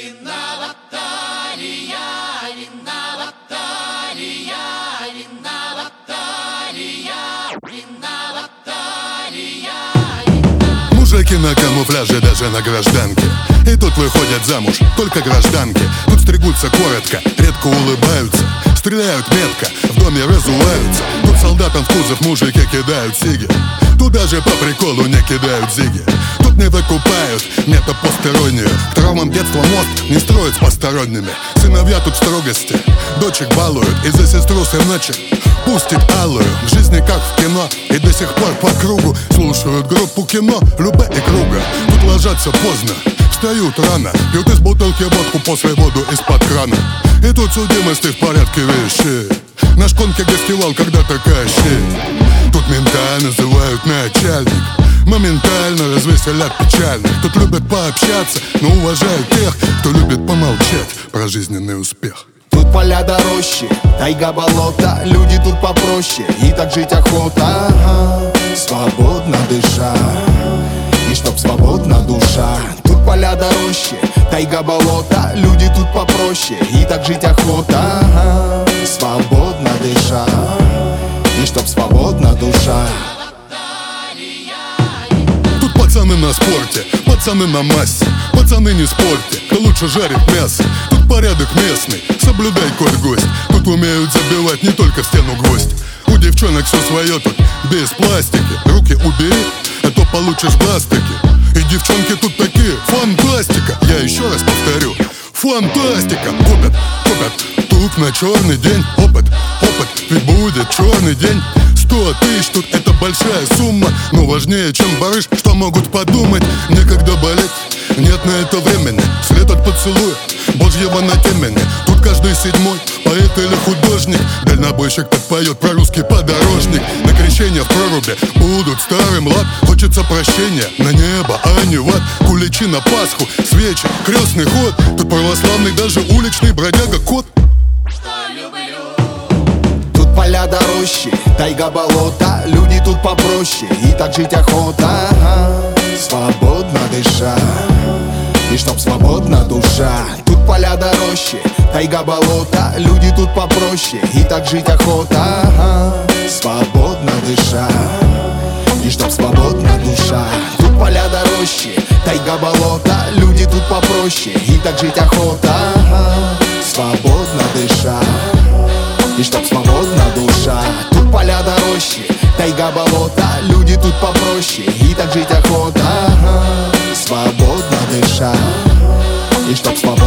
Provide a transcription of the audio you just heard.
Мужики на камуфляже, даже на гражданке. И тут выходят замуж только гражданки. Тут стригутся коротко, редко улыбаются. Стреляют метко, в доме разуваются. Тут солдатам в кузов мужики кидают сиги. Тут даже по приколу не кидают зиги. Тут не выкупают метапостороннюю. К травмам детства мост не строят с посторонними. Сыновья тут в строгости, дочек балуют. И за сестру сыночек пустит алую. В жизни как в кино, и до сих пор по кругу слушают группу кино Любэ и Круга. Тут ложатся поздно, встают рано, пьют из бутылки водку, после воду из-под крана. И тут судимости в порядке вещей. На шконке гостевал когда-то Кощей. Тут мента называют начальник. Моментально развеселят печальных. Тут любят пообщаться, но уважают тех, кто любит помолчать про жизненный успех. Тут поля до рощи, тайга, болото, люди тут попроще, и так жить охота. Свободно дыша, и чтоб свободна душа. Тут поля до рощи, тайга, болото, люди тут попроще, и так жить охота. Свободно дыша, и чтоб свободна душа. Тут пацаны на спорте, пацаны на массе. Пацаны, не спорьте, кто лучше жарит мясо. Тут порядок местный, соблюдай, коль гость. Тут умеют забивать не только в стену гвоздь. У девчонок все свое тут, без пластики. Руки убери, а то получишь бластики. И девчонки тут такие, фантастика. Я еще раз повторю, фантастика. Купят, купят, тут на черный день. Опыт, опыт, ведь будет черный день. 100 тысяч, тут это большая сумма. Но важнее, чем барыш, что могут подумать. Некогда болеть, нет на это времени. След от поцелуя, Божьего на темени. Тут каждый седьмой поэт или художник. Дальнобойщик подпоет про русский подорожник. На крещение в проруби будут старым лад. Хочется прощения на небо, а не в ад. Куличи на Пасху, свечи, крестный ход. Тут православный даже уличный бродяга кот. Поля до рощи, тайга, болото, люди тут попроще, и так жить охота. Свободно дыша, и чтоб свободна душа. Тут поля до рощи, тайга, болото, люди тут попроще, и так жить охота. Свободно дыша, и чтоб свободна душа. Тут поля до рощи, тайга, болото, люди тут попроще, и так жить охота. Свободно дыша, и чтоб свободна душа. Тут поля до рощи, тайга, болото, люди тут попроще, и так жить охота. Свободно дыша, и чтоб свободна